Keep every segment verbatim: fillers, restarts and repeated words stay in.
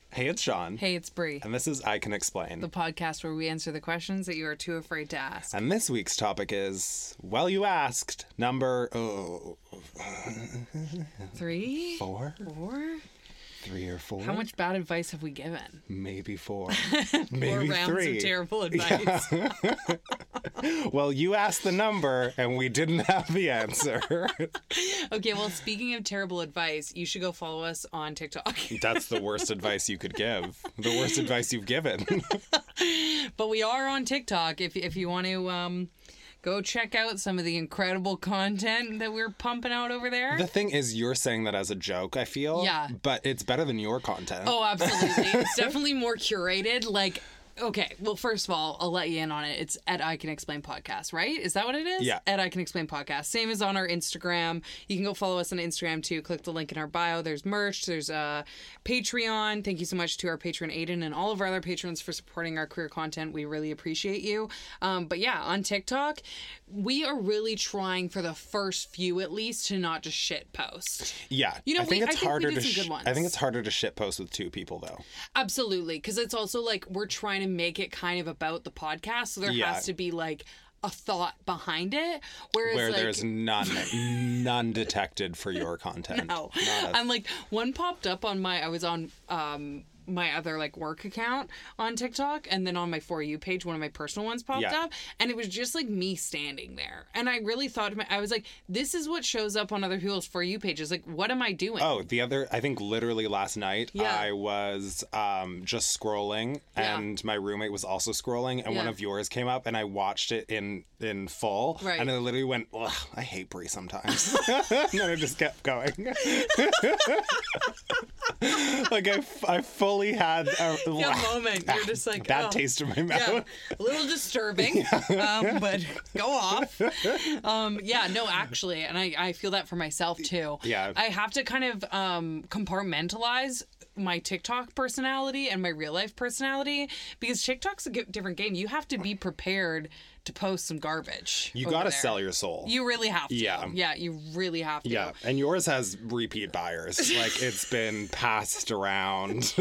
Hey, it's Sean. Hey, it's Brie. And this is I Can Explain, The podcast where we answer the questions that you are too afraid to ask. And this week's topic is, well, you asked, number oh, Three? four? Four? Three or four? How much bad advice have we given? Maybe four. Four Maybe rounds three. of terrible advice. Yeah. Well, you asked the number and we didn't have the answer. Okay, well, speaking of terrible advice, you should go follow us on TikTok. That's the worst advice you could give. The worst advice you've given. But we are on TikTok if, if you want to um, go check out some of the incredible content that we're pumping out over there. The thing is, you're saying that as a joke, I feel. Yeah. But it's better than your content. Oh, absolutely. It's definitely more curated. Like, okay, well, first of all, I'll let you in on it. It's at I Can Explain Podcast, right? Is that what it is? Yeah. At I Can Explain Podcast. Same as on our Instagram. You can go follow us on Instagram, too. Click the link in our bio. There's merch. There's uh, Patreon. Thank you so much to our patron, Aiden, and all of our other patrons for supporting our queer content. We really appreciate you. Um, but yeah, on TikTok, we are really trying for the first few, at least, to not just shit post. Yeah. You know, I think we, it's I think harder we did to some sh- good ones. I think it's harder to shit post with two people, though. Absolutely, because it's also like we're trying to make it kind of about the podcast, so there Yeah. has to be like a thought behind it. Whereas Where like, there's none, none detected for your content. no, Not a- I'm like one popped up on my. I was on um my other like work account on TikTok, and then on my For You page, one of my personal ones popped Yeah. up, and it was just like me standing there, and I really thought to my, I was like, this is what shows up on other people's For You pages. Like, what am I doing? Oh, the other, I think literally last night, Yeah. I was um, just scrolling, Yeah. and my roommate was also scrolling, and one Yeah. of yours came up, and I watched it in, in full, Right. and I literally went, ugh, I hate Brie sometimes. And then I just kept going. Like, I, f- I fully had a Yeah, moment. You're just like, bad oh. taste in my mouth. Yeah, a little disturbing, um, but go off. Um, yeah, no, actually, and I, I feel that for myself too. Yeah. I have to kind of um, compartmentalize my TikTok personality and my real life personality, because TikTok's a g- different game. You have to be prepared to post some garbage. You over gotta there. sell your soul. You really have to. Yeah. Yeah, you really have to. Yeah, and yours has repeat buyers. Like, it's been passed around.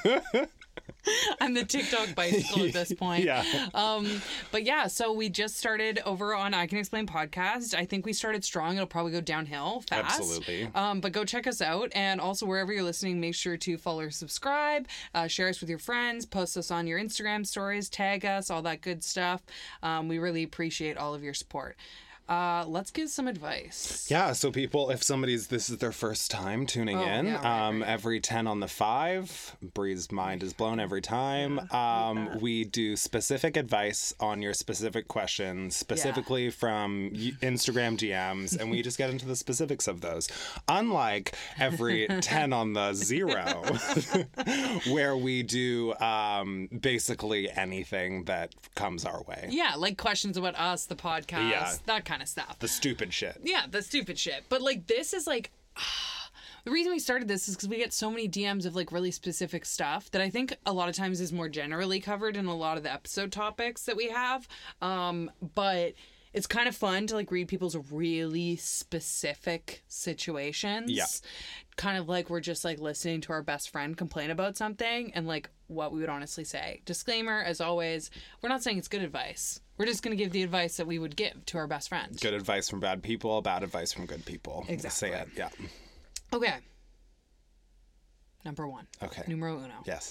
I'm the TikTok bicycle at this point. Yeah. Um, but yeah, so we just started over on I Can Explain podcast. I think we started strong. It'll probably go downhill fast. Absolutely. Um, but go check us out. And also, wherever you're listening, make sure to follow or subscribe, uh, share us with your friends, post us on your Instagram stories, tag us, all that good stuff. Um, we really appreciate all of your support. Uh, let's give some advice. Yeah, so people, if somebody's, this is their first time tuning Oh, in, yeah, right, um, right. every ten on the five, Brie's mind is blown every time. Um, we do specific advice on your specific questions, specifically from y- Instagram D Ms, and we just get into the specifics of those. Unlike every ten on the zero, where we do um, basically anything that comes our way. Yeah, like questions about us, the podcast, Yeah. that kind of stuff. The stupid shit. Yeah, the stupid shit. But like this is like the reason we started this is because we get so many D Ms of like really specific stuff that I think a lot of times is more generally covered in a lot of the episode topics that we have. Um, but it's kind of fun to like read people's really specific situations. Yeah. Kind of like we're just like listening to our best friend complain about something and like what we would honestly say. Disclaimer, as always, we're not saying it's good advice. We're just going to give the advice that we would give to our best friend. Good advice from bad people, bad advice from good people. Exactly. Say it, yeah. Okay. Number one. Okay. Numero uno. Yes.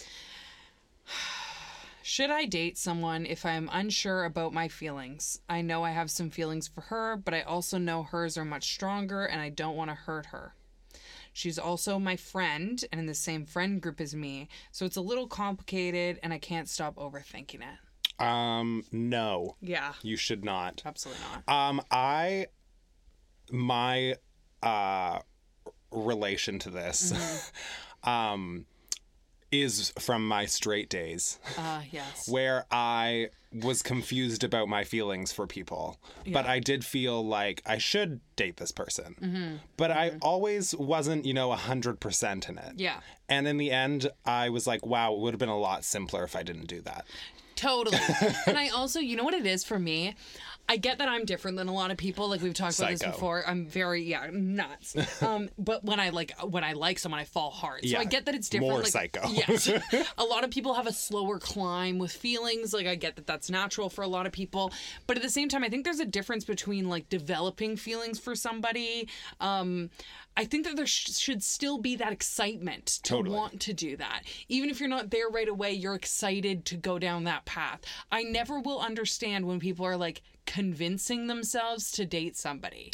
Should I date someone if I am unsure about my feelings? I know I have some feelings for her, but I also know hers are much stronger and I don't want to hurt her. She's also my friend and in the same friend group as me, so it's a little complicated and I can't stop overthinking it. Um, no. Yeah. You should not. Absolutely not. Um, I, my, uh, relation to this, Mm-hmm. um, is from my straight days, Uh, yes. where I was confused about my feelings for people, but Yeah. I did feel like I should date this person, Mm-hmm. but I always wasn't, you know, a hundred percent in it. Yeah. And in the end, I was like, wow, it would have been a lot simpler if I didn't do that. Totally. And I also, you know what it is for me? I get that I'm different than a lot of people. Like we've talked about this Psycho. before. I'm very yeah nuts. Um, but when I like when I like someone, I fall hard. So Yeah. I get that it's different. More like, psycho. Yes. A lot of people have a slower climb with feelings. Like I get that that's natural for a lot of people. But at the same time, I think there's a difference between like developing feelings for somebody. Um, I think that there sh- should still be that excitement to Totally. want to do that. Even if you're not there right away, you're excited to go down that path. I never will understand when people are like convincing themselves to date somebody.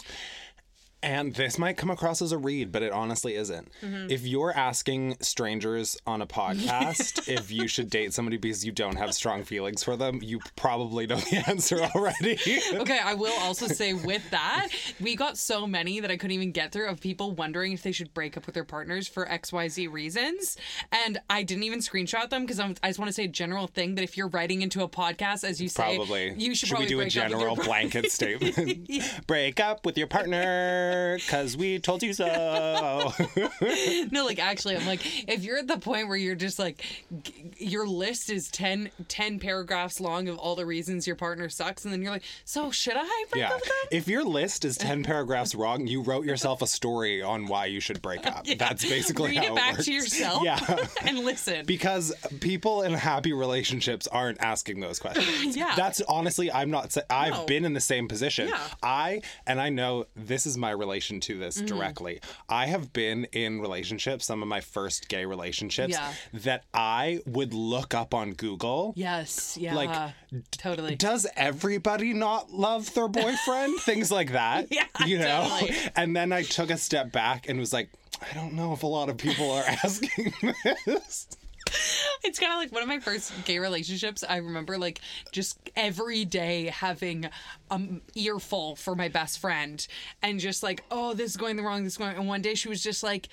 And this might come across as a read, but it honestly isn't. Mm-hmm. If you're asking strangers on a podcast if you should date somebody because you don't have strong feelings for them, you probably know the answer already. Okay, I will also say with that, we got so many that I couldn't even get through of people wondering if they should break up with their partners for X Y Z reasons. And I didn't even screenshot them because I just want to say a general thing that if you're writing into a podcast, as you say, Probably. you should, should probably we do a break up with your general par- blanket statement? Break up with your partner because we told you so. No, like actually, I'm like, if you're at the point where you're just like, g- your list is ten, ten paragraphs long of all the reasons your partner sucks, and then you're like, so should I break Yeah. up with them? If your list is ten paragraphs wrong, you wrote yourself a story on why you should break up. That's basically Read how it it back works. to yourself Yeah. and listen. Because people in happy relationships aren't asking those questions. Yeah. That's honestly, I'm not, sa- I've No. been in the same position. Yeah. I, and I know this is my relation to this Mm-hmm. directly. I have been in relationships, some of my first gay relationships, Yeah. that I would look up on Google. Yes, yeah, Like, totally. Does everybody not love their boyfriend? Things like that. Yeah, You know? totally. And then I took a step back and was like, I don't know if a lot of people are asking this. It's kind of like one of my first gay relationships. I remember like just every day having an earful for my best friend and just like, oh, this is going the wrong, this is going. And one day she was just like,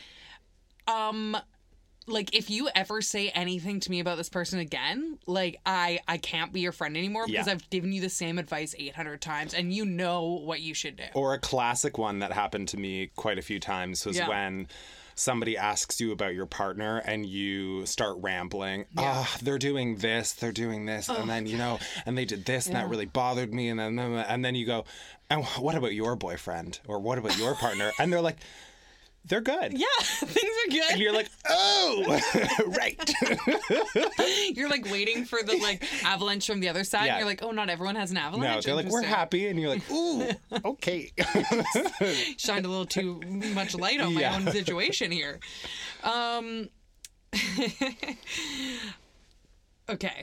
um, like if you ever say anything to me about this person again, like I I can't be your friend anymore because Yeah. I've given you the same advice eight hundred times and you know what you should do. Or a classic one that happened to me quite a few times was Yeah. when somebody asks you about your partner and you start rambling. Ah, they're doing this, they're doing this, and then you know, and they did this, and that really bothered me, and then and then you go, and what about your boyfriend, or what about your partner? And they're like, they're good. Yeah, things are good. And you're like, oh, right. You're like waiting for the like avalanche from the other side. Yeah. And you're like, oh, not everyone has an avalanche. No, they're like, we're Interesting. happy, and you're like, ooh, okay. Shined a little too much light on my Yeah. own situation here. Um, okay.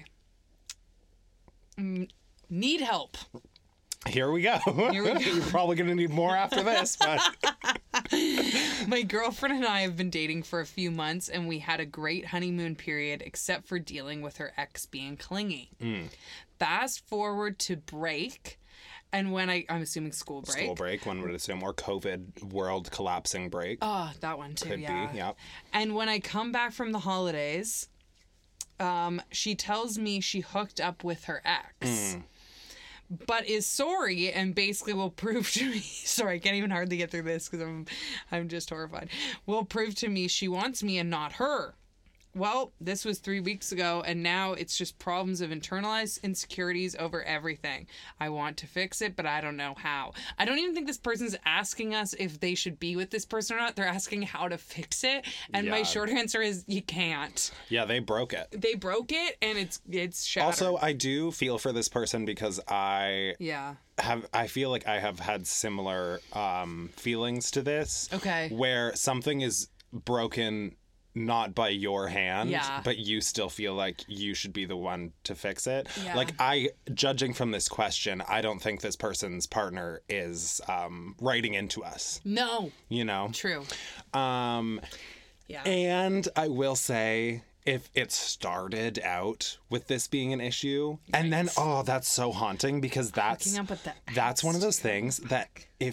Mm, need help. Here we go. Here we go. You're probably gonna need more after this, but My girlfriend and I have been dating for a few months, and we had a great honeymoon period, except for dealing with her ex being clingy. Mm. Fast forward to break, and when I, I'm assuming school break. school break, one would assume, or COVID world collapsing break. Oh, that one too. Could yeah. be, yep. And when I come back from the holidays, um, she tells me she hooked up with her ex. But is sorry and basically will prove to me sorry, I can't even hardly get through this because I'm I'm just horrified. Will prove to me she wants me and not her. Well, this was three weeks ago, and now it's just problems of internalized insecurities over everything. I want to fix it, but I don't know how. I don't even think this person's asking us if they should be with this person or not. They're asking how to fix it, and my Yeah. short answer is you can't. Yeah, they broke it. They broke it, and it's it's shattered. Also, I do feel for this person because I yeah. have I feel like I have had similar um, feelings to this. Okay. Where something is broken not by your hand, Yeah. but you still feel like you should be the one to fix it. Yeah. Like I, judging from this question, I don't think this person's partner is um, writing into us, No. you know? True. Um, Yeah. and I will say, if it started out with this being an issue, and then, oh, that's so haunting because that's, Hooking up with the that's one of ex, those things that if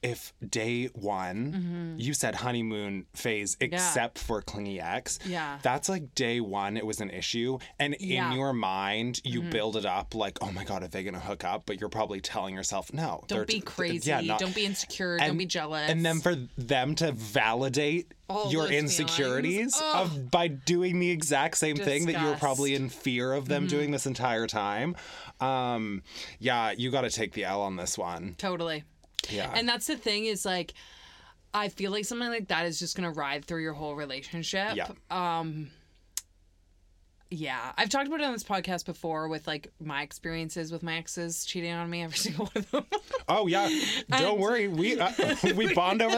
if day one, mm-hmm. you said honeymoon phase, except yeah. for clingy ex, yeah. that's like day one, it was an issue. And yeah. in your mind, you mm-hmm. build it up like, oh my God, are they going to hook up? But you're probably telling yourself, no. Don't be crazy. Yeah, not, don't be insecure. And, don't be jealous. And then for them to validate all your insecurities oh. of by doing the exact same Disgust. thing that you were probably in fear of them mm-hmm. doing this entire time. Um, yeah, you got to take the L on this one. Totally. Yeah. And that's the thing is like, I feel like something like that is just going to ride through your whole relationship. Yeah. Um, yeah. I've talked about it on this podcast before with like my experiences with my exes cheating on me, every single one of them. Oh yeah. Don't and... worry. We, uh, we bond over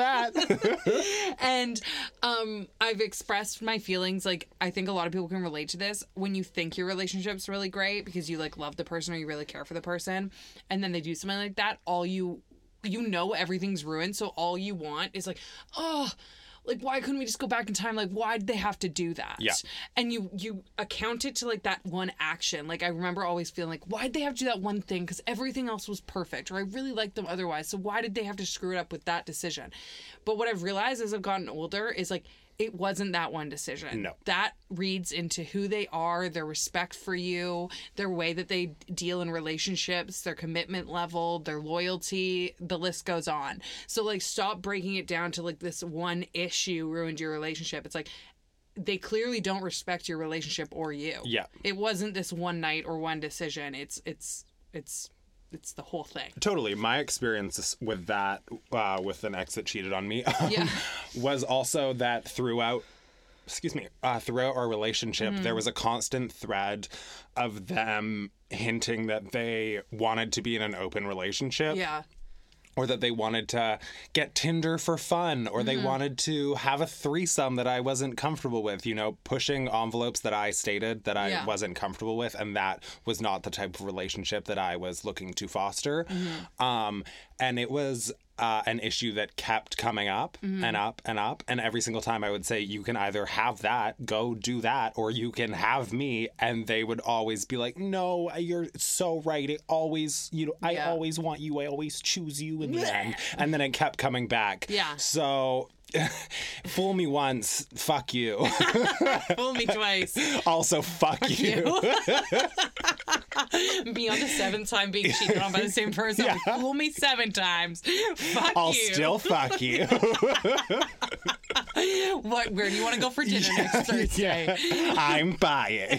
that. And, um, I've expressed my feelings. Like, I think a lot of people can relate to this when you think your relationship's really great because you like love the person or you really care for the person. And then they do something like that. All you you know everything's ruined, so all you want is like, oh, like why couldn't we just go back in time? Like why did they have to do that? Yeah. And you you account it to like that one action. Like I remember always feeling like, why'd they have to do that one thing? Because everything else was perfect, or I really liked them otherwise. So why did they have to screw it up with that decision? But what I've realized as I've gotten older is like, it wasn't that one decision. No. That reads into who they are, their respect for you, their way that they deal in relationships, their commitment level, their loyalty, the list goes on. So, like, stop breaking it down to, like, this one issue ruined your relationship. It's like, they clearly don't respect your relationship or you. Yeah. It wasn't this one night or one decision. It's, it's, it's... It's the whole thing. Totally. My experience with that, uh, with an ex that cheated on me, um, yeah. was also that throughout, excuse me, uh, throughout our relationship, mm. there was a constant thread of them hinting that they wanted to be in an open relationship. Yeah. Or that they wanted to get Tinder for fun, or mm-hmm. they wanted to have a threesome that I wasn't comfortable with, you know, pushing envelopes that I stated that I yeah. wasn't comfortable with. And that was not the type of relationship that I was looking to foster. Mm-hmm. Um, and it was uh, an issue that kept coming up mm-hmm. and up and up. And every single time I would say, you can either have that, go do that, or you can have me. And they would always be like, no, you're so right. It always, you know, I yeah. always want you. I always choose you in the end. And then it kept coming back. Yeah. So fool me once, fuck you. Fool me twice. Also, fuck, fuck you. you. Be on the seventh time being cheated on by the same person. Yeah. Fool me seven times. Fuck I'll you. I'll still fuck you. What? Where do you want to go for dinner yeah, next Thursday? Yeah. I'm buying.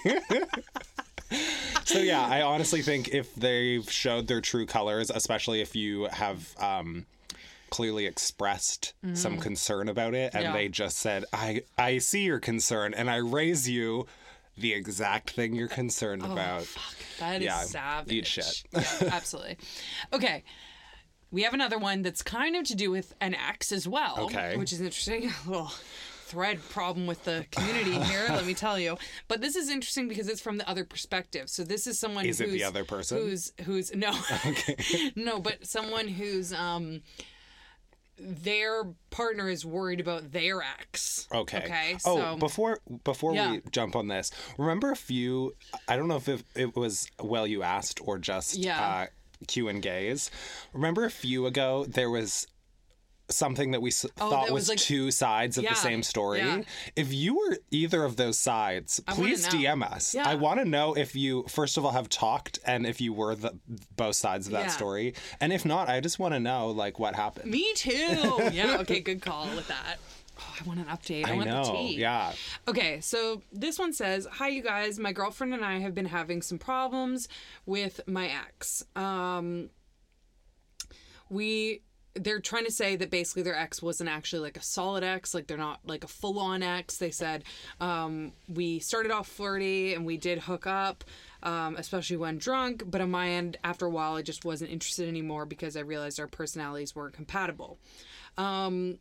So yeah, I honestly think if they've showed their true colors, especially if you have um, clearly expressed mm. some concern about it, and yeah. they just said, I, I see your concern, and I raise you the exact thing you're concerned oh, about. Fuck. That is yeah, savage. Eat shit. Yeah, absolutely. Okay. We have another one that's kind of to do with an ex as well. Okay. Which is interesting. Well, thread problem with the community here, let me tell you. But this is interesting because it's from the other perspective. So this is someone is who's... Is it the other person? Who's, who's, no. Okay. No, but someone who's, um... their partner is worried about their ex. Okay. Okay. Oh, so, before before yeah. we jump on this, remember a few, I don't know if it, it was Well You Asked or just yeah. uh, Q and Gays. Remember a few ago, there was something that we s- oh, thought that was, was like, two sides of yeah, the same story. Yeah. If you were either of those sides, please D M us. Yeah. I want to know if you, first of all, have talked and if you were the both sides of that yeah. story. And if not, I just want to know, like, what happened. Me too. Yeah, okay, good call with that. Oh, I want an update. I, I want know, the tea. Yeah. Okay, so this one says, hi, you guys. My girlfriend and I have been having some problems with my ex. Um, we... They're trying to say that basically their ex wasn't actually like a solid ex, like they're not like a full-on ex. They said um, we started off flirty and we did hook up, um, especially when drunk. But on my end, after a while, I just wasn't interested anymore because I realized our personalities weren't compatible. Um,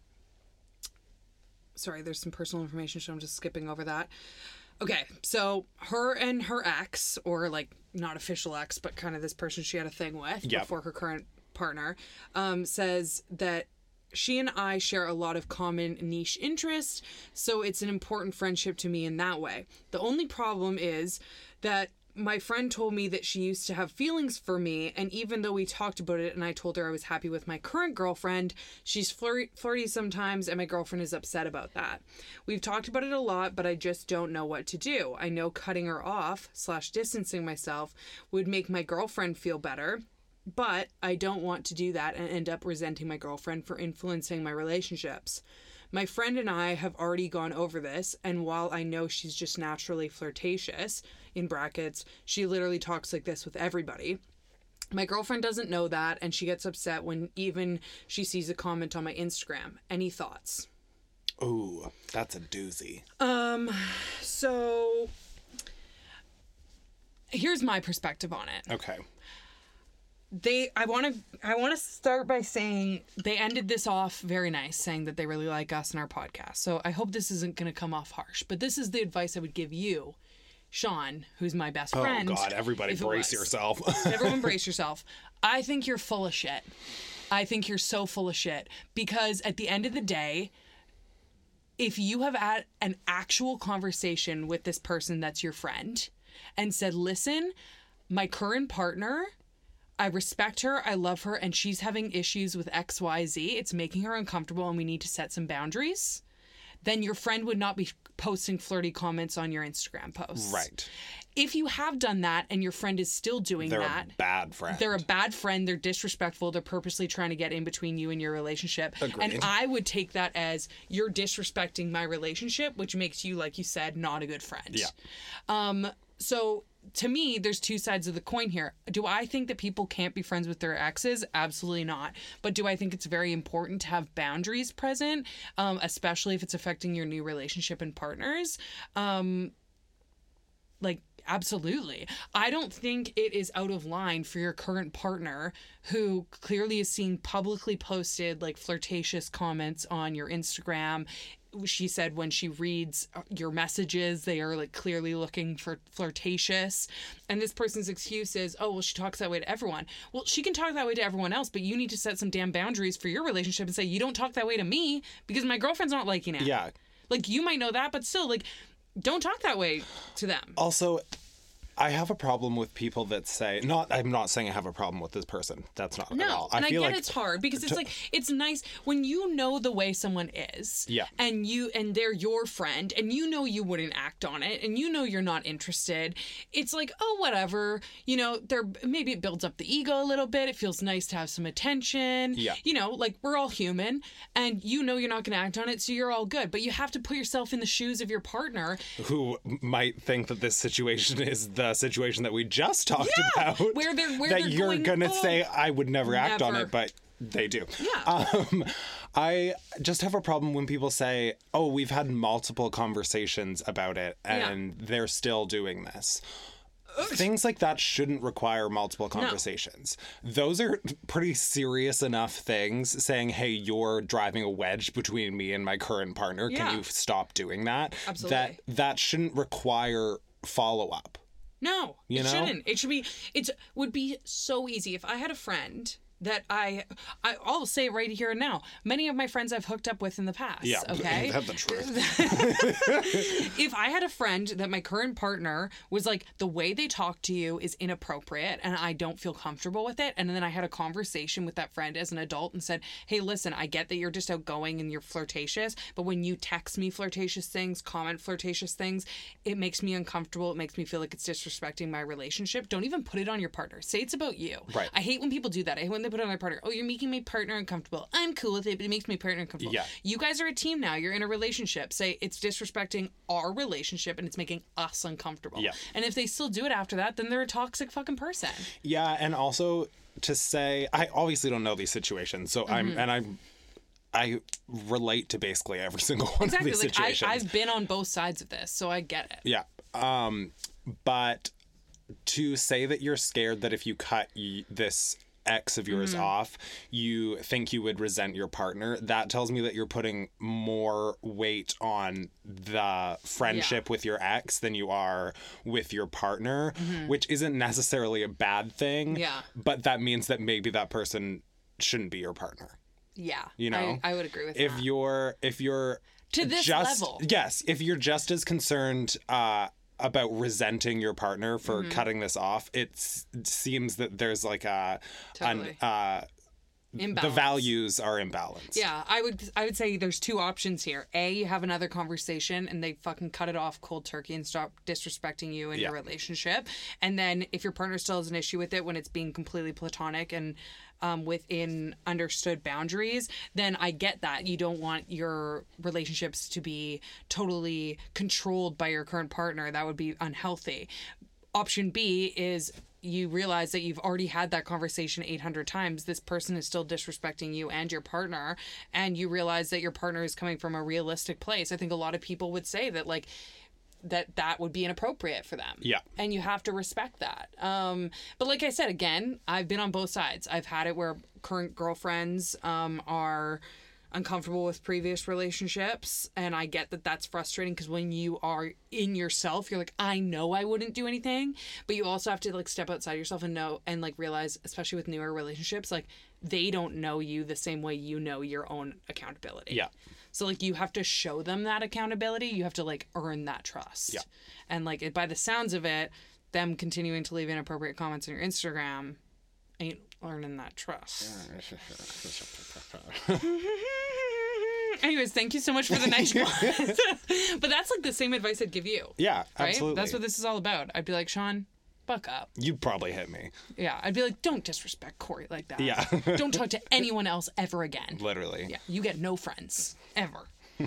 sorry, there's some personal information, so I'm just skipping over that. Okay, so her and her ex, or like not official ex, but kind of this person she had a thing with yep. before her current partner, um, says that she and I share a lot of common niche interests, so it's an important friendship to me in that way. The only problem is that my friend told me that she used to have feelings for me, and even though we talked about it and I told her I was happy with my current girlfriend, she's flirty, flirty sometimes, and my girlfriend is upset about that. We've talked about it a lot, but I just don't know what to do. I know cutting her off slash distancing myself would make my girlfriend feel better, but I don't want to do that and end up resenting my girlfriend for influencing my relationships. My friend and I have already gone over this, and while I know she's just naturally flirtatious, in brackets, she literally talks like this with everybody, my girlfriend doesn't know that, and she gets upset when even she sees a comment on my Instagram. Any thoughts? Ooh, that's a doozy. Um, so here's my perspective on it. Okay. They, I want to, I want to start by saying they ended this off very nice, saying that they really like us and our podcast. So I hope this isn't going to come off harsh, but this is the advice I would give you, Sean, who's my best friend. Oh God, everybody brace yourself. Everyone brace yourself. I think you're full of shit. I think you're so full of shit because at the end of the day, if you have had an actual conversation with this person that's your friend and said, listen, my current partner, I respect her, I love her, and she's having issues with X Y Z. It's making her uncomfortable and we need to set some boundaries. Then your friend would not be posting flirty comments on your Instagram posts. Right. If you have done that and your friend is still doing they're that. They're a bad friend. They're a bad friend. They're disrespectful. They're purposely trying to get in between you and your relationship. Agreed. And I would take that as you're disrespecting my relationship, which makes you, like you said, not a good friend. Yeah. Um. So to me, there's two sides of the coin here. Do I think that people can't be friends with their exes? Absolutely not. But do I think it's very important to have boundaries present, um, especially if it's affecting your new relationship and partners? Um, like, absolutely. I don't think it is out of line for your current partner who clearly is seen publicly posted like flirtatious comments on your Instagram. She said when she reads your messages, they are like clearly looking for flirtatious. And this person's excuse is, oh, well, she talks that way to everyone. Well, she can talk that way to everyone else, but you need to set some damn boundaries for your relationship and say, you don't talk that way to me because my girlfriend's not liking it. Yeah. Like, you might know that, but still, like, don't talk that way to them. Also, I have a problem with people that say, not, I'm not saying I have a problem with this person. That's not no, at all. and I, feel get like it's hard because to, it's like, it's nice when you know the way someone is. Yeah. And you, and they're your friend and you know you wouldn't act on it and you know you're not interested. It's like, oh, whatever. You know, there, maybe it builds up the ego a little bit. It feels nice to have some attention. Yeah. You know, like we're all human and you know you're not going to act on it, so you're all good. But you have to put yourself in the shoes of your partner. Who might think that this situation is the situation that we just talked yeah, about, where they're where that they're you're going, gonna oh, say I would never, never act on it, but they do. Yeah. Um, I just have a problem when people say, "Oh, we've had multiple conversations about it, and yeah. they're still doing this." Things like that shouldn't require multiple conversations. No. Those are pretty serious enough things saying, hey, you're driving a wedge between me and my current partner. Yeah. Can you stop doing that? Absolutely. That that shouldn't require follow-up. No, you it know? shouldn't. It should be, it would be so easy. If I had a friend that I, I, I'll say it right here and now, many of my friends I've hooked up with in the past. Yeah, okay? That's the truth. If I had a friend that my current partner was like, the way they talk to you is inappropriate and I don't feel comfortable with it, and then I had a conversation with that friend as an adult and said, hey, listen, I get that you're just outgoing and you're flirtatious, but when you text me flirtatious things, comment flirtatious things, it makes me uncomfortable. It makes me feel like it's disrespecting my relationship. Don't even put it on your partner. Say it's about you. Right. I hate when people do that. I hate when they put on their partner. Oh, you're making my partner uncomfortable. I'm cool with it, but it makes my partner uncomfortable. Yeah. You guys are a team now. You're in a relationship. Say it's disrespecting our relationship and it's making us uncomfortable. Yeah. And if they still do it after that, then they're a toxic fucking person. Yeah, and also to say, I obviously don't know these situations, so mm-hmm. I'm and I'm I relate to basically every single one exactly. of these like situations. I, I've been on both sides of this, so I get it. Yeah. Um, but to say that you're scared that if you cut y- this ex of yours mm-hmm. off, you think you would resent your partner, that tells me that you're putting more weight on the friendship yeah. with your ex than you are with your partner, mm-hmm. which isn't necessarily a bad thing. Yeah. But that means that maybe that person shouldn't be your partner. Yeah. You know? I, I would agree with if that. If you're if you're to this just, level. Yes, if you're just as concerned uh about resenting your partner for Mm-hmm. cutting this off. It's, it seems that there's like a, Totally. an, uh, Imbalance. the values are imbalanced. Yeah, I would I would say there's two options here. A, you have another conversation and they fucking cut it off cold turkey and stop disrespecting you in Yeah. your relationship. And then if your partner still has an issue with it when it's being completely platonic and um, within understood boundaries, then I get that. You don't want your relationships to be totally controlled by your current partner. That would be unhealthy. Option B is you realize that you've already had that conversation eight hundred times. This person is still disrespecting you and your partner. And you realize that your partner is coming from a realistic place. I think a lot of people would say that, like, that that would be inappropriate for them. Yeah. And you have to respect that. Um, but like I said, again, I've been on both sides. I've had it where current girlfriends um, are uncomfortable with previous relationships, and I get that that's frustrating because when you are in yourself, you're like, I know I wouldn't do anything, but you also have to like step outside yourself and know and like realize, especially with newer relationships, like they don't know you the same way you know your own accountability. Yeah. So like you have to show them that accountability. You have to like earn that trust. Yeah. And like it, by the sounds of it, them continuing to leave inappropriate comments on your Instagram ain't earning that trust. Anyways, thank you so much for the nice one. But that's like the same advice I'd give you. Yeah, Right? absolutely. That's what this is all about. I'd be like, Sean, buck up. You'd probably hit me. Yeah. I'd be like, don't disrespect Corey like that. Yeah. Don't talk to anyone else ever again. Literally. Yeah. You get no friends. Ever.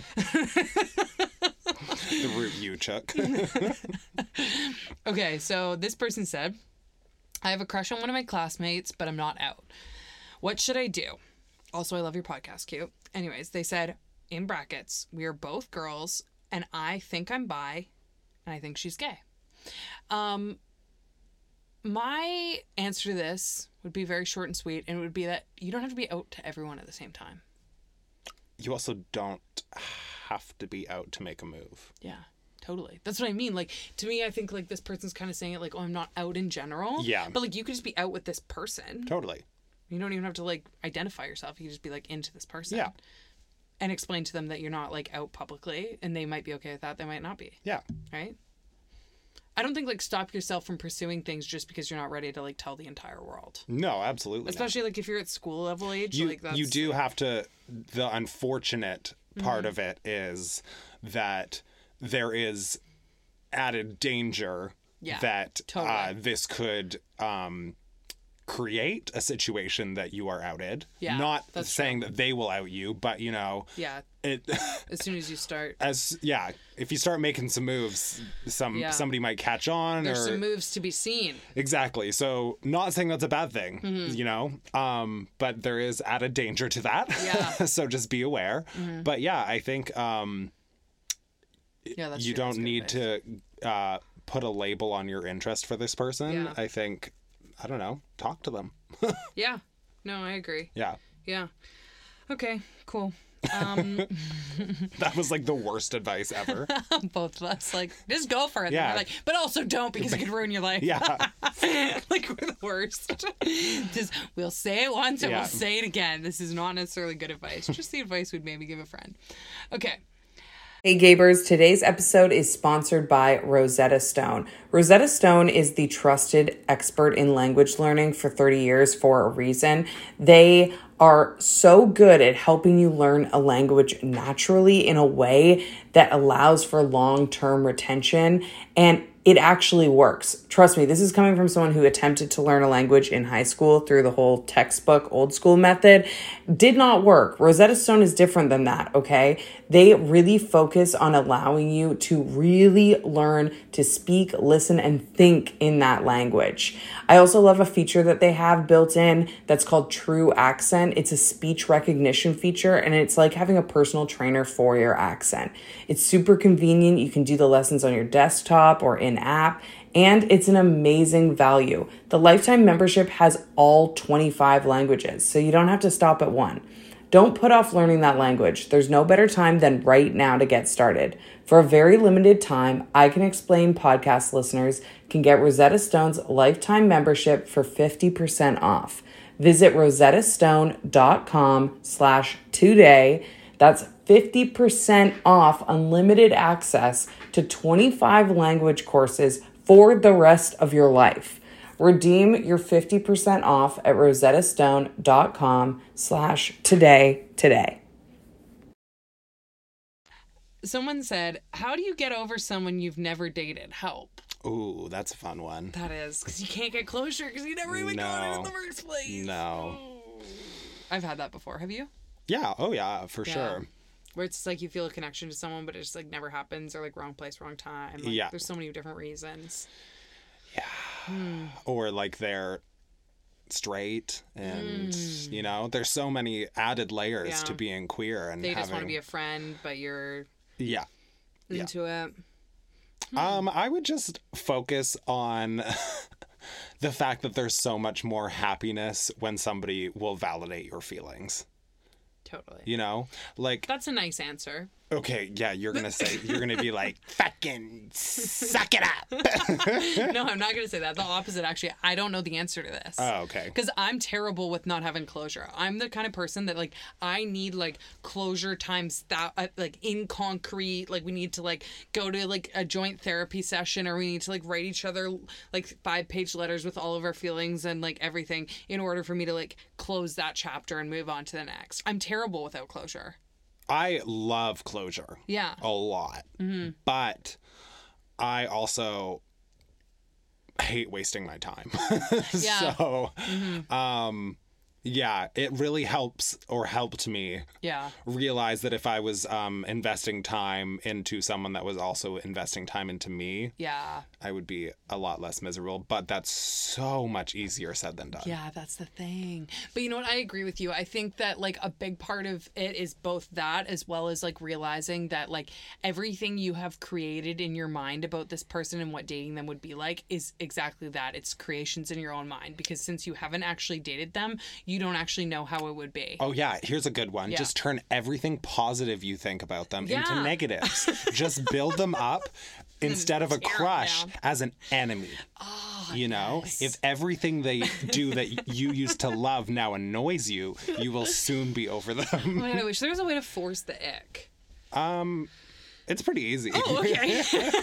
The route you took. Okay, so this person said, I have a crush on one of my classmates, but I'm not out. What should I do? Also, I love your podcast, cute. Anyways, they said, in brackets, we are both girls, and I think I'm bi, and I think she's gay. Um, my answer to this would be very short and sweet, and it would be that you don't have to be out to everyone at the same time. You also don't have to be out to make a move. Yeah, totally. That's what I mean. Like, to me, I think, like, this person's kind of saying it like, oh, I'm not out in general. Yeah. But, like, you could just be out with this person. Totally. You don't even have to, like, identify yourself. You can just be, like, into this person. Yeah. And explain to them that you're not, like, out publicly. And they might be okay with that. They might not be. Yeah. Right? I don't think, like, stop yourself from pursuing things just because you're not ready to, like, tell the entire world. No, absolutely. Especially, like, if you're at school level age. You, like that's... you do have to, the unfortunate part Mm-hmm. of it is that there is added danger Yeah, that totally. uh, this could um, create a situation that you are outed. Yeah, Not that's saying that they will out you, but, you know, Yeah. it As soon as you start. as yeah, if you start making some moves, some Yeah. somebody might catch on. There's or some moves to be seen. Exactly. So not saying that's a bad thing, Mm-hmm. you know, um, but there is added danger to that. Yeah. So just be aware. Mm-hmm. But yeah, I think um, Yeah, that's you true. That's don't good need advice. to uh, put a label on your interest for this person. Yeah. I think, I don't know, talk to them. Yeah. No, I agree. Yeah. Yeah. Okay, cool. Um, That was like the worst advice ever. both of us, like, just go for it. Yeah. Yeah. Like, but also don't because it could ruin your life. Yeah. Like, we're the worst. Just, we'll say it once and Yeah. we'll say it again. This is not necessarily good advice. Just the advice we'd maybe give a friend. Okay. Hey Gabers, today's episode is sponsored by Rosetta Stone. Rosetta Stone is the trusted expert in language learning for thirty years for a reason. They are so good at helping you learn a language naturally in a way that allows for long-term retention, and it actually works. Trust me, this is coming from someone who attempted to learn a language in high school through the whole textbook old school method. Did not work. Rosetta Stone is different than that, okay? They really focus on allowing you to really learn to speak, listen, and think in that language. I also love a feature that they have built in that's called True Accent. It's a speech recognition feature, and it's like having a personal trainer for your accent. It's super convenient. You can do the lessons on your desktop or in app, and it's an amazing value. The lifetime membership has all twenty-five languages, so you don't have to stop at one. Don't put off learning that language. There's no better time than right now to get started. For a very limited time, I Can Explain podcast listeners can get Rosetta Stone's lifetime membership for fifty percent off. Visit rosettastone.com slash today That's fifty percent off unlimited access to twenty-five language courses for the rest of your life. Redeem your fifty percent off at rosettastone.com slash today today. Someone said, how do you get over someone you've never dated? Help. Ooh, that's a fun one. That is, because you can't get closure because you never even got it in No. the first place. No. Oh. I've had that before. Have you? Yeah. Oh, yeah, for Yeah. sure. Where it's like you feel a connection to someone, but it just like never happens, or like wrong place, wrong time. Like, Yeah. There's so many different reasons. Or like they're straight and, you know, there's so many added layers Yeah. to being queer and They having... just want to be a friend, but you're Yeah. Yeah. into it. Um, I would just focus on the fact that there's so much more happiness when somebody will validate your feelings. Totally. You know? Like, That's a nice answer. okay, yeah, you're gonna say, you're gonna be like, fucking suck it up. No, I'm not going to say that. The opposite, actually. I don't know the answer to this. Oh, okay. Because I'm terrible with not having closure. I'm the kind of person that, like, I need, like, closure times, that, uh, like, in concrete. Like, we need to, like, go to, like, a joint therapy session, or we need to, like, write each other, like, five-page letters with all of our feelings and, like, everything in order for me to, like, close that chapter and move on to the next. I'm terrible without closure. I love closure. Yeah. A lot. Mm-hmm. But I also hate wasting my time. Yeah. So, um, yeah, it really helps or helped me Yeah. realize that if I was um, investing time into someone that was also investing time into me, Yeah. I would be a lot less miserable. But that's so much easier said than done. Yeah, that's the thing. But you know what? I agree with you. I think that like a big part of it is both that as well as like realizing that like everything you have created in your mind about this person and what dating them would be like is exactly that. It's creations in your own mind, because since you haven't actually dated them, you don't actually know how it would be. Oh, yeah. Here's a good one. Yeah. Just turn everything positive you think about them into Yeah. negatives. Just build them up instead of a tear 'em crush down. as an enemy. Oh, You know, yes. if everything they do that you used to love now annoys you, you will soon be over Oh them. my God, I wish there was a way to force the ick. Um, it's pretty easy. Oh, okay.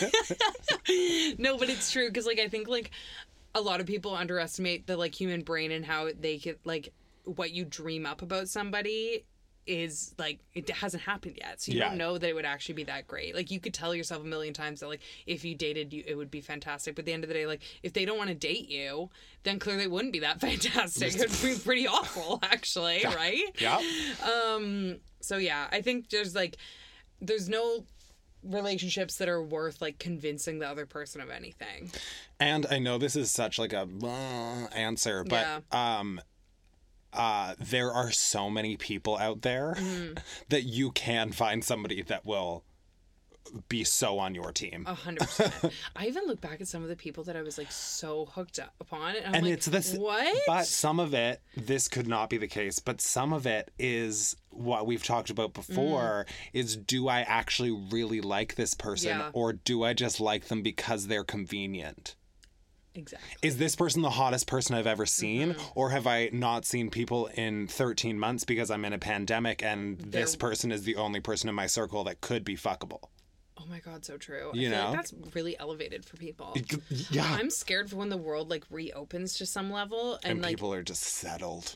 No, but it's true, because like I think like a lot of people underestimate the like human brain and how they could like what you dream up about somebody is like it hasn't happened yet, so you Yeah. don't know that it would actually be that great. Like you could tell yourself a million times that like if you dated you it would be fantastic, but at the end of the day, like if they don't want to date you, then clearly it wouldn't be that fantastic. It would be pretty awful actually. Right? Yeah. Um so yeah, I think there's like there's no relationships that are worth like convincing the other person of anything. And I know this is such like a uh, answer, but um uh there are so many people out there Mm-hmm. that you can find somebody that will be so on your team. A hundred percent. I even look back at some of the people that I was like so hooked up upon, and I'm And like, it's this, what? but some of it, this could not be the case, but some of it is what we've talked about before is, do I actually really like this person, Yeah. or do I just like them because they're convenient? Exactly. Is this person the hottest person I've ever seen? Mm-hmm. Or have I not seen people in thirteen months because I'm in a pandemic and this They're- person is the only person in my circle that could be fuckable? Oh my God, so true. You I feel know? like that's really elevated for people. Yeah. I'm scared for when the world like reopens to some level, and, and like people are just settled.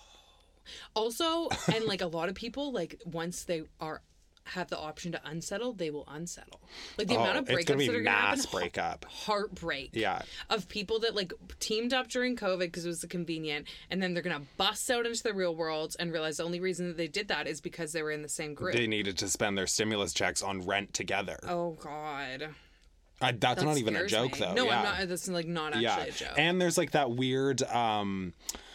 also, and like a lot of people like once they are have the option to unsettle, they will unsettle. Like the Oh, amount of it's breakups gonna be that are gonna mass happen, breakup. heartbreak. Yeah. Of people that like teamed up during COVID because it was convenient, and then they're gonna bust out into the real world and realize the only reason that they did that is because they were in the same group. They needed to spend their stimulus checks on rent together. Oh God. I, that's That not even a scares joke, me. though. No, yeah. I'm not. That's like not actually Yeah, a joke. and there's like that weird, um,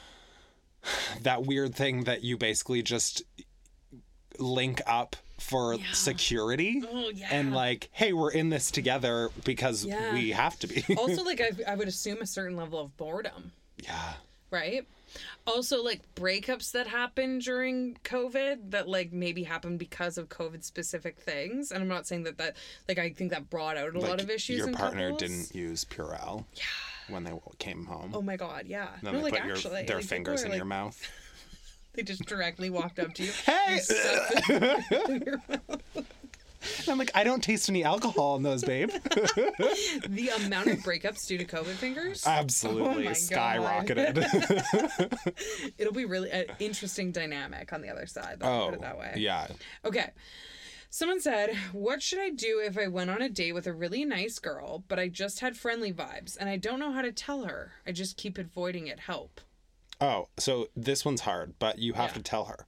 that weird thing that you basically just link up for security, Oh, yeah. and like, hey, we're in this together because Yeah. we have to be. Also, like I, I would assume a certain level of boredom, Yeah. right? Also, like breakups that happen during COVID that like maybe happened because of COVID specific things. And I'm not saying that that like I think that brought out a Like, lot of issues. your in partner couples. didn't use Purell. Yeah. When they came home. Oh my God, yeah. Then no, they like put your, actually, their like, people fingers are, in like, your mouth. They just directly walked up to you. Hey! and stuffed it in your mouth. And I'm like, I don't taste any alcohol in those, babe. The amount of breakups due to COVID fingers? Absolutely Oh my skyrocketed. It'll be really an interesting dynamic on the other side. Let's Oh, put it that way. yeah. Okay. Someone said, what should I do if I went on a date with a really nice girl, but I just had friendly vibes and I don't know how to tell her? I just keep avoiding it. Help. Oh, so this one's hard, but you have Yeah. to tell her.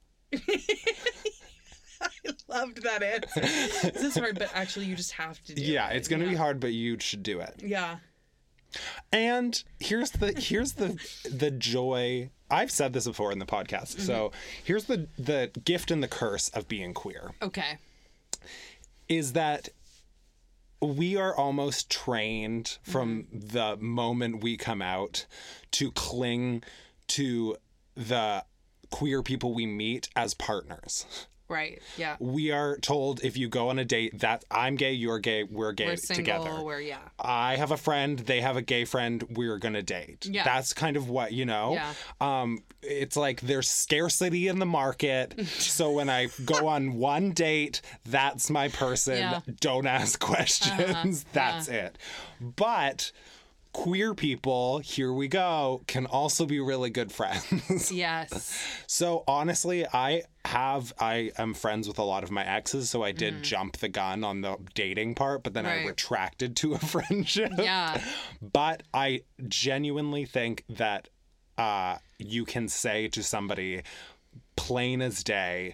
I loved that answer. This is hard, but actually you just have to do Yeah, it. it's going to yeah. be hard, but you should do it. Yeah. And here's the here's the the joy. I've said this before in the podcast. Mm-hmm. So here's the the gift and the curse of being queer Okay. is that we are almost trained from Mm-hmm. the moment we come out to cling to the queer people we meet as partners. Right. Yeah. We are told if you go on a date that I'm gay, you're gay, we're gay We're single. together. We're, yeah. I have a friend, they have a gay friend, we're gonna date. Yeah. That's kind of what, you know? Yeah. Um, it's like there's scarcity in the market. So when I go on one date, that's my person. Yeah. Don't ask questions. That's it. But queer people, here we go, can also be really good friends. Yes. So honestly, I have I am friends with a lot of my exes, so I did jump the gun on the dating part, but then I Right. retracted to a friendship. Yeah. But I genuinely think that uh, you can say to somebody, plain as day,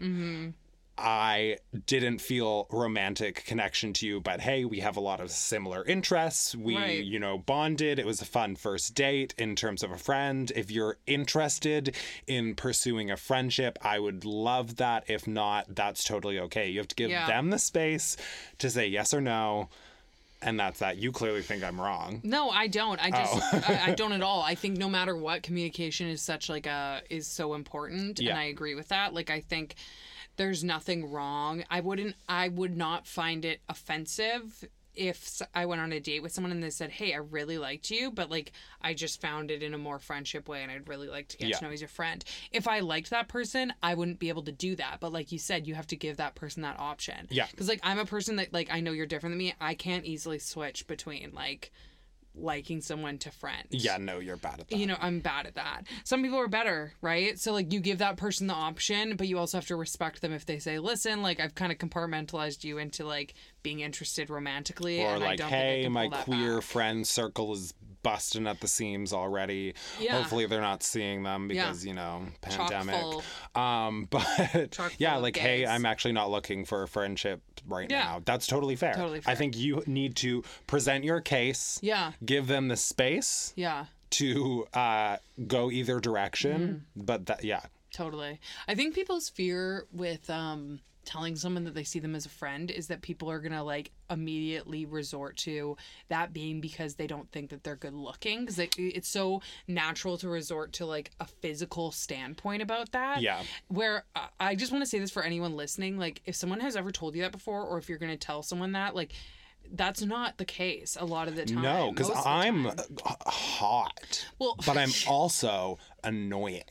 I didn't feel romantic connection to you, but hey, we have a lot of similar interests. We, Right. you know, bonded. It was a fun first date in terms of a friend. If you're interested in pursuing a friendship, I would love that. If not, that's totally okay. You have to give Yeah. them the space to say yes or no. And that's that. You clearly think I'm wrong. No, I don't. I just Oh. I, I don't at all. I think no matter what, communication is such like a is so important, Yeah. and I agree with that. Like I think there's nothing wrong. I wouldn't. I would not find it offensive if s- I went on a date with someone and they said, "Hey, I really liked you, but like I just found it in a more friendship way, and I'd really like to get Yeah. to know you as your friend." If I liked that person, I wouldn't be able to do that. But like you said, you have to give that person that option. Yeah. Because like I'm a person that like I know you're different than me. I can't easily switch between like liking someone to friend. Yeah, no, you're bad at that. You know, I'm bad at that. Some people are better, right? So like you give that person the option, but you also have to respect them if they say, "Listen, like I've kind of compartmentalized you into like being interested romantically." Or and I like, don't think I hey, can my pull that queer back." friend circle is busting at the seams already. Yeah. Hopefully they're not seeing them because, you know, Chock pandemic. full. Um, but Chock yeah, full of like, hey, gays. I'm actually not looking for a friendship right Yeah. now. That's totally fair. Totally I fair. think you need to present your case. Yeah. Give them the space Yeah. to uh, go either direction. Mm-hmm. But that, yeah. Totally. I think people's fear with um telling someone that they see them as a friend is that people are going to like immediately resort to that being because they don't think that they're good looking, because like, it's so natural to resort to like a physical standpoint about that. Yeah. Where uh, I just want to say this for anyone listening, like if someone has ever told you that before, or if you're going to tell someone that, like that's not the case a lot of the time. No, because Most of the I'm time. uh, hot. Well- but I'm also annoying.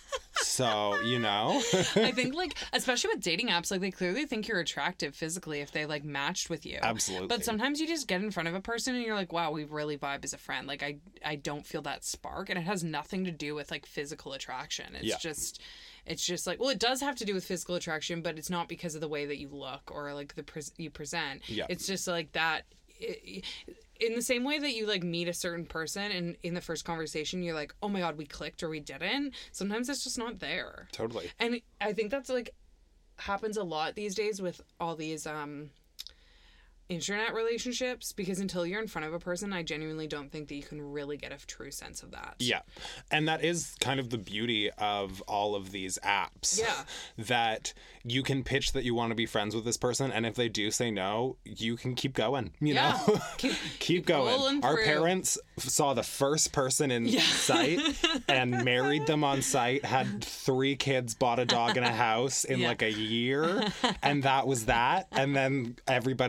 So, you know? I think like especially with dating apps, like they clearly think you're attractive physically if they like matched with you. Absolutely. But sometimes you just get in front of a person and you're like, wow, we really vibe as a friend. Like I I don't feel that spark, and it has nothing to do with like physical attraction. It's Yeah. just it's just like, well, it does have to do with physical attraction, but it's not because of the way that you look or like the pres you present. Yeah. It's just like that. It, in the same way that you like meet a certain person and in the first conversation you're like, oh my god, we clicked or we didn't, sometimes it's just not there. Totally. And I think that's like happens a lot these days with all these um internet relationships, because until you're in front of a person, I genuinely don't think that you can really get a true sense of that. Yeah. And that is kind of the beauty of all of these apps. Yeah. That you can pitch that you want to be friends with this person, and if they do say no, you can keep going. You Yeah. know? Keep- keep rolling going. Our through. parents saw the first person in sight and married them on sight, had three kids, bought a dog and a house in Yeah. like a year, and that was that. And then everybody got divorced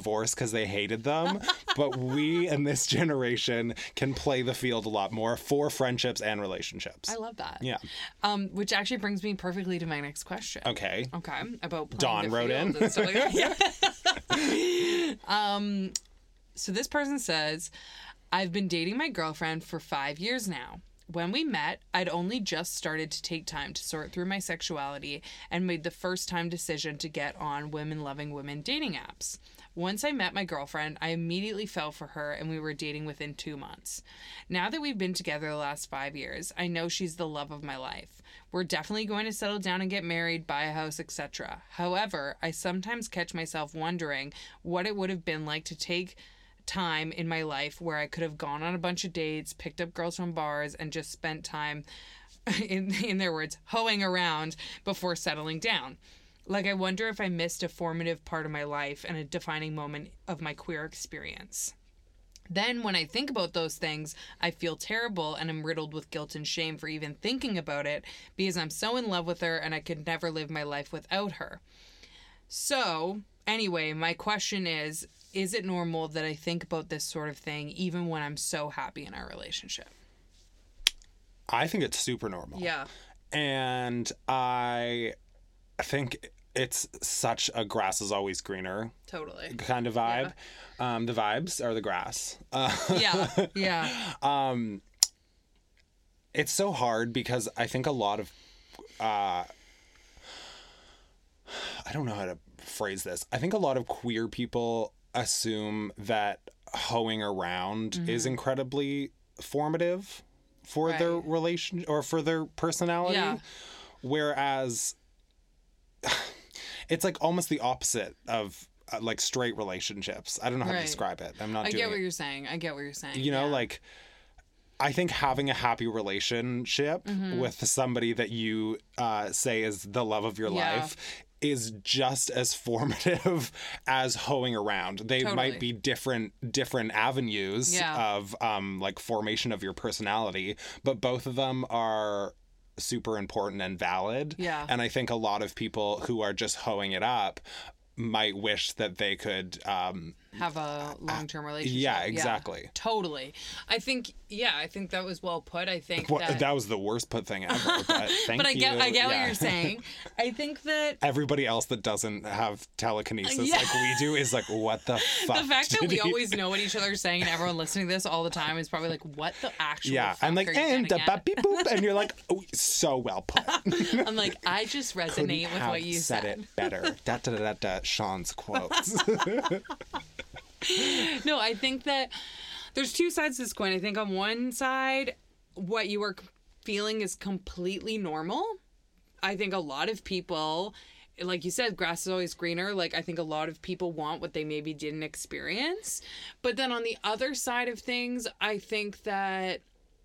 divorced because they hated them. But we in this generation can play the field a lot more for friendships and relationships. I love that. Yeah. Um, which actually brings me perfectly to my next question. Okay. Okay. About playing Dawn the wrote field in. and stuff like that. Yeah. um, so this person says, I've been dating my girlfriend for five years now. When we met, I'd only just started to take time to sort through my sexuality and made the first time decision to get on women loving women dating apps. Once I met my girlfriend, I immediately fell for her and we were dating within two months. Now that we've been together the last five years, I know she's the love of my life. We're definitely going to settle down and get married, buy a house, et cetera. However, I sometimes catch myself wondering what it would have been like to take time in my life where I could have gone on a bunch of dates, picked up girls from bars, and just spent time, in, in their words, hoeing around before settling down. Like, I wonder if I missed a formative part of my life and a defining moment of my queer experience. Then, when I think about those things, I feel terrible and am riddled with guilt and shame for even thinking about it because I'm so in love with her and I could never live my life without her. So, anyway, my question is, is it normal that I think about this sort of thing even when I'm so happy in our relationship? I think it's super normal. Yeah. And I think it's such a grass is always greener Totally. kind of vibe. Yeah. Um, the vibes are the grass. Uh, yeah. Yeah. Um, it's so hard because I think a lot of, uh, I don't know how to phrase this. I think a lot of queer people assume that hoeing around mm-hmm. is incredibly formative for right. their relation or for their personality. Yeah. Whereas it's like almost the opposite of uh, like straight relationships. I don't know how right. to describe it. I'm not I doing get what it. you're saying. I get what you're saying. You know, yeah. like I think having a happy relationship mm-hmm. with somebody that you uh, say is the love of your yeah. life is just as formative as hoeing around. They totally. might be different different avenues yeah. of um, like formation of your personality, but both of them are super important and valid. Yeah. And I think a lot of people who are just hoeing it up might wish that they could um, have a long-term relationship. Yeah, exactly. Yeah, totally. I think, yeah, I think that was well put. I think well, that... that was the worst put thing ever, but thank but I get, you. I get yeah. what you're saying. I think that... Everybody else that doesn't have telekinesis yeah. like we do is like, what the fuck? The fact that we he... always know what each other are saying and everyone listening to this all the time is probably like, what the actual yeah. fuck I'm like, are you and getting at? beep boop, and you're like, oh, so well put. I'm like, I just resonate Couldn't with have what you said. said. it better. Da da da da. Sean's quotes. No, I think that there's two sides to this coin. I think on one side, what you are feeling is completely normal. I think a lot of people, like you said, grass is always greener. Like, I think a lot of people want what they maybe didn't experience. But then on the other side of things, I think that...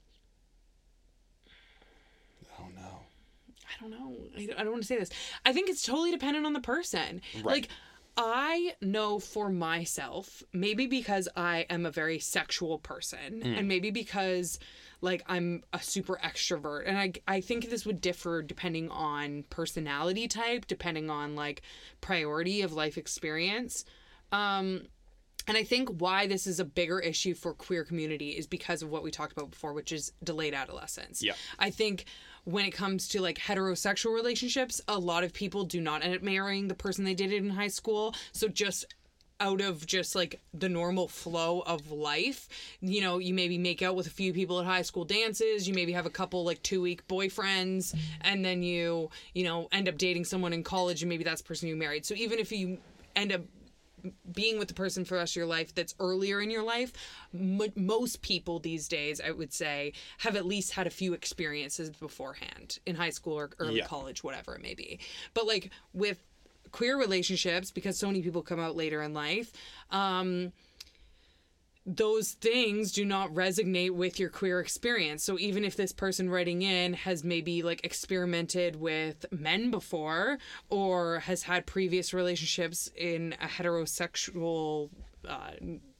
Oh, no. I don't know. I don't want to say this. I think it's totally dependent on the person. Right. Like, I know for myself, maybe because I am a very sexual person mm. and maybe because like I'm a super extrovert, and I, I think this would differ depending on personality type, depending on like priority of life experience. Um, and I think why this is a bigger issue for queer community is because of what we talked about before, which is delayed adolescence. Yeah. I think when it comes to like heterosexual relationships, a lot of people do not end up marrying the person they dated in high school. So just out of just like the normal flow of life, you know, you maybe make out with a few people at high school dances, you maybe have a couple like two week boyfriends, and then you, you know, end up dating someone in college and maybe that's the person you married. So even if you end up being with the person for the rest of your life that's earlier in your life, m- most people these days, I would say, have at least had a few experiences beforehand in high school or early yeah. college, whatever it may be. But like with queer relationships, because so many people come out later in life, um, those things do not resonate with your queer experience. So even if this person writing in has maybe like experimented with men before or has had previous relationships in a heterosexual uh,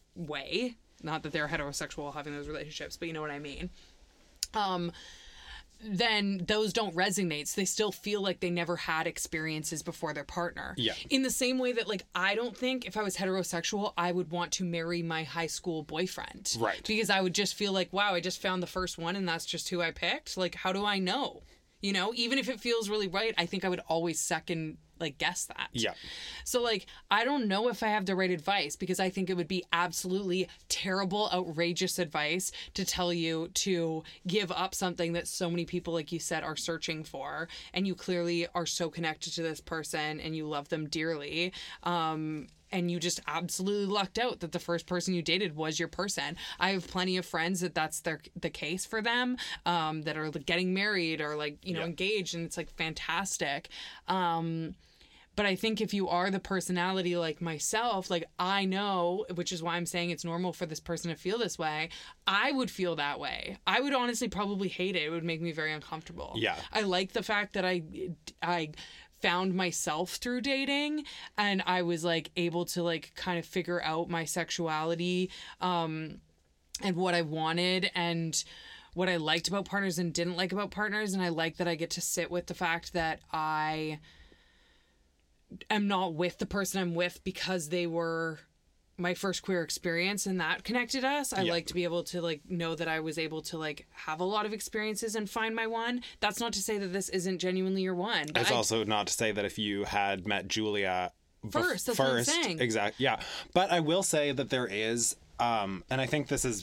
way, not that they're heterosexual having those relationships, but you know what I mean. Um, then those don't resonate. So they still feel like they never had experiences before their partner. Yeah. In the same way that, like, I don't think if I was heterosexual, I would want to marry my high school boyfriend. Right. Because I would just feel like, wow, I just found the first one and that's just who I picked. Like, how do I know? You know, even if it feels really right, I think I would always second, like, guess that. Yeah. So, like, I don't know if I have the right advice, because I think it would be absolutely terrible, outrageous advice to tell you to give up something that so many people, like you said, are searching for. And you clearly are so connected to this person and you love them dearly. Um, and you just absolutely lucked out that the first person you dated was your person. I have plenty of friends that that's their the case for them, um, that are getting married or, like, you know, Yeah. engaged, and it's, like, fantastic. Um, but I think if you are the personality like myself, like, I know, which is why I'm saying it's normal for this person to feel this way, I would feel that way. I would honestly probably hate it. It would make me very uncomfortable. Yeah. I like the fact that I, I found myself through dating, and I was, like, able to, like, kind of figure out my sexuality, um, and what I wanted and what I liked about partners and didn't like about partners. And I like that I get to sit with the fact that I am not with the person I'm with because they were my first queer experience and that connected us. I Yeah. like to be able to, like, know that I was able to, like, have a lot of experiences and find my one. That's not to say that this isn't genuinely your one. But It's I, also not to say that if you had met Julia bef- First, that's what I'm saying. Exactly. Yeah. But I will say that there is, um, and I think this is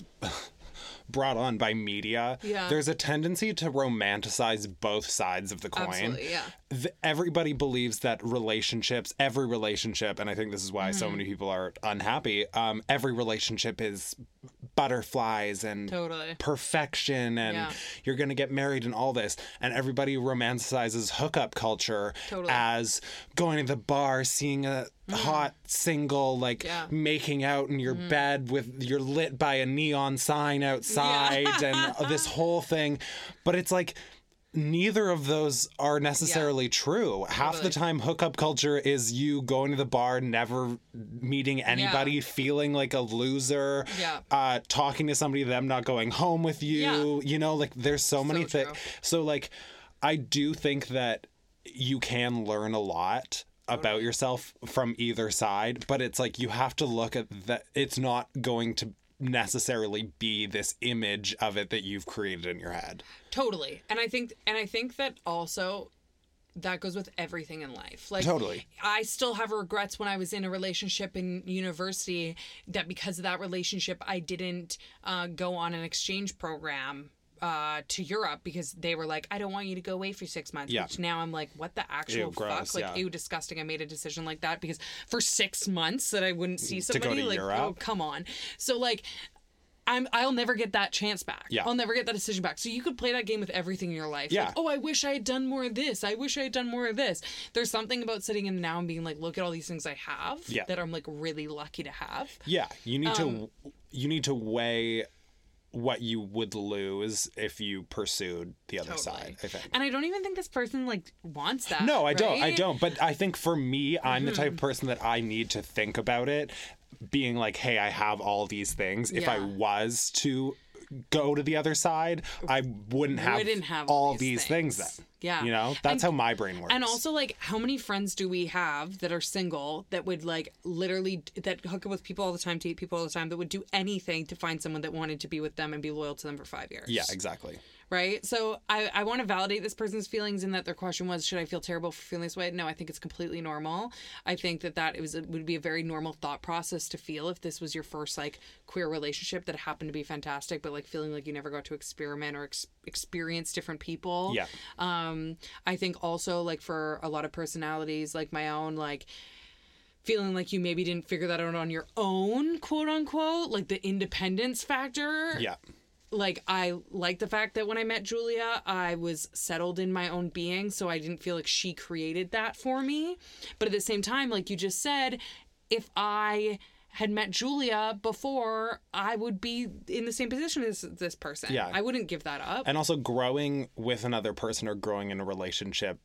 brought on by media. Yeah. There's a tendency to romanticize both sides of the coin. Absolutely, yeah. Th- everybody believes that relationships, every relationship, and I think this is why Mm-hmm. so many people are unhappy, um, every relationship is butterflies and Totally. perfection and Yeah. you're going to get married and all this. And everybody romanticizes hookup culture Totally. as going to the bar, seeing a hot single, like Yeah. making out in your bed with, you're lit by a neon sign outside and this whole thing. But it's like, neither of those are necessarily true. Half the Totally. time, hookup culture is you going to the bar, never meeting anybody, Yeah. feeling like a loser, Yeah. uh, talking to somebody, them not going home with you. Yeah. You know, like there's so many So things. true. So, like, I do think that you can learn a lot about yourself from either side, but it's like you have to look at that. It's not going to necessarily be this image of it that you've created in your head. Totally. And I think and I think that also that goes with everything in life. Like, Totally. I still have regrets when I was in a relationship in university that because of that relationship I didn't uh, go on an exchange program uh to Europe, because they were like, I don't want you to go away for six months. Yeah. Which now I'm like, what the actual Ew, gross, fuck? Like, yeah. ew, disgusting. I made a decision like that because for six months that I wouldn't see go somebody. to like, Europe? oh, come on. So, like, I'm, I'll never get that chance back. Yeah. I'll never get that decision back. So you could play that game with everything in your life. Yeah. Like, oh, I wish I had done more of this. I wish I had done more of this. There's something about sitting in the now and being like, look at all these things I have Yeah. that I'm, like, really lucky to have. Yeah, you need Um, to you need to weigh what you would lose if you pursued the other Totally. side, I think. And I don't even think this person, like, wants that. No, I don't. I right? Mm-hmm. don't. But I think for me, I'm the type of person that I need to think about it, being like, hey, I have all these things. If I Yeah. was to go to the other side, I wouldn't have, Wouldn't have all all these these things. things. then. Yeah. You know, that's And- how my brain works. And also, like, how many friends do we have that are single that would, like, literally, that hook up with people all the time, date people all the time, that would do anything to find someone that wanted to be with them and be loyal to them for five years? yeah, exactly. Right? So I, I want to validate this person's feelings in that their question was, should I feel terrible for feeling this way? No, I think it's completely normal. I think that that it was, it would be a very normal thought process to feel if this was your first, like, queer relationship that happened to be fantastic, but, like, feeling like you never got to experiment or ex- experience different people. Yeah. Um, I think also, like, for a lot of personalities like my own, like, feeling like you maybe didn't figure that out on your own, quote unquote, like the independence factor. Yeah. Like, I like the fact that when I met Julia, I was settled in my own being, so I didn't feel like she created that for me. But at the same time, like you just said, if I had met Julia before, I would be in the same position as this person. Yeah. I wouldn't give that up. And also, growing with another person or growing in a relationship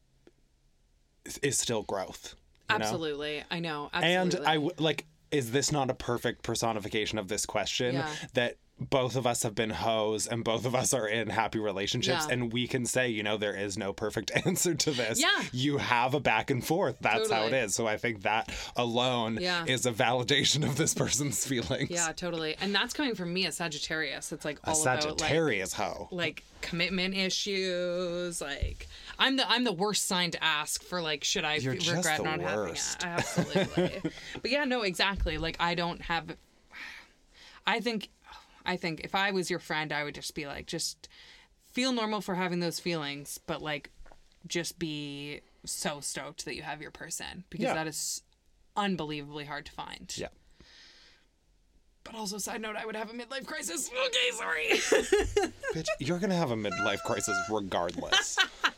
is, is still growth. you know? Absolutely. I know. And Absolutely. I w- like, is this not a perfect personification of this question? Yeah. That both of us have been hoes and both of us are in happy relationships, Yeah. and we can say, you know, there is no perfect answer to this. Yeah. You have a back and forth. That's how it Totally. is. So I think that alone Yeah. is a validation of this person's feelings. Yeah, totally. And that's coming from me, a Sagittarius. It's like A all about like Sagittarius hoe. like commitment issues. Like I'm the I'm the worst sign to ask for like should I You're f- just regret the not worst. having it? Absolutely. But yeah, no, exactly. Like I don't have. I think, I think if I was your friend, I would just be like, just feel normal for having those feelings, but like, just be so stoked that you have your person because Yeah. that is unbelievably hard to find. Yeah. But also, side note, I would have a midlife crisis. Okay, sorry. Bitch, you're going to have a midlife crisis regardless.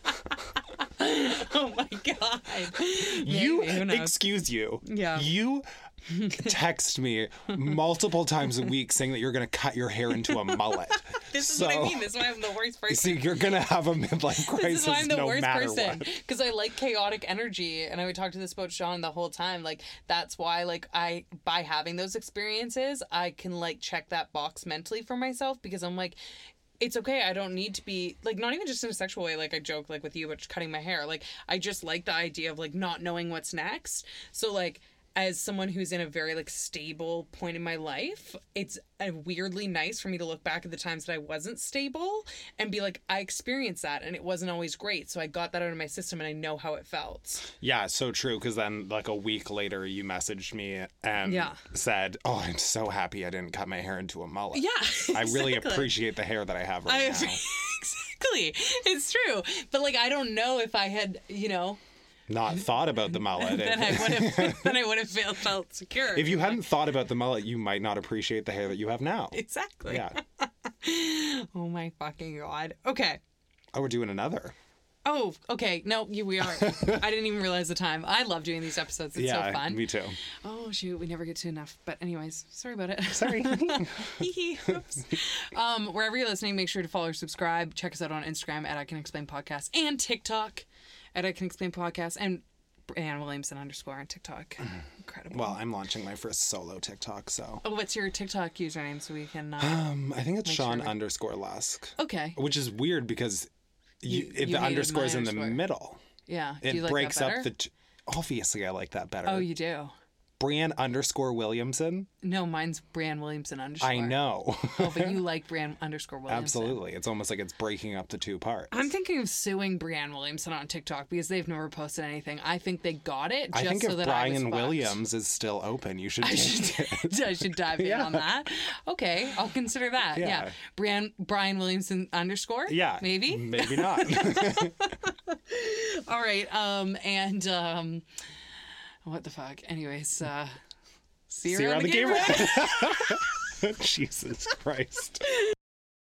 Oh my god. You, Maybe, who knows? excuse you. Yeah. You text me multiple times a week saying that you're going to cut your hair into a mullet. This is so, what I mean. This is why I'm the worst person. See, you're going to have a midlife crisis This is why I'm the no worst matter person what. because I like chaotic energy, and I would talk to this about Sean the whole time. Like that's why, like I by having those experiences, I can like check that box mentally for myself because I'm like, it's okay. I don't need to be like not even just in a sexual way. Like I joke like with you, but cutting my hair. Like I just like the idea of like not knowing what's next. So like. As someone who's in a very like stable point in my life, it's uh, weirdly nice for me to look back at the times that I wasn't stable and be like, I experienced that and it wasn't always great. So I got that out of my system and I know how it felt. Yeah, so true. Because then, like a week later, you messaged me and Yeah. said, "Oh, I'm so happy I didn't cut my hair into a mullet. Yeah, I really exactly. appreciate the hair that I have right I now." exactly. It's true. But like I don't know if I had, you know, Not thought about the mullet. then I would have then I would have felt felt secure. If you hadn't thought about the mullet, you might not appreciate the hair that you have now. Exactly. Yeah. Oh my fucking god. Okay. Oh, we're doing another. Oh, okay. No, you, we are. I didn't even realize the time. I love doing these episodes. It's yeah, so fun. me too. Oh, shoot. We never get to enough. But anyways, sorry about it. Sorry. Oops. Um, wherever you're listening, make sure to follow or subscribe. Check us out on Instagram at I Can Explain Podcast and TikTok at I Can Explain Podcast and Ann Williamson underscore on TikTok. Incredible. Well, I'm launching my first solo TikTok, so. Oh, what's your TikTok username so we can... Uh... Um, I think it's Make Sean sure. underscore Lusk. Okay. Which is weird because you, You- if you the hated underscore is my in the underscore. middle. Yeah. It Do you like breaks that up better? the. T- Obviously, I like that better. Oh, you do? Brian underscore Williamson. No, mine's Brian Williamson underscore. I know. Oh, but you like Brian underscore Williamson. Absolutely. It's almost like it's breaking up the two parts. I'm thinking of suing Brian Williamson on TikTok because they've never posted anything. I think they got it just I think so if that I was Brian fucked. Williams is still open, you should I take should, it. I should dive in Yeah. on that. Okay, I'll consider that. Yeah. Yeah. Brian Brian Williamson underscore? Yeah. Maybe? Maybe not. All right. Um and um what the fuck? Anyways, uh see you See you around around the the game. game. Jesus Christ.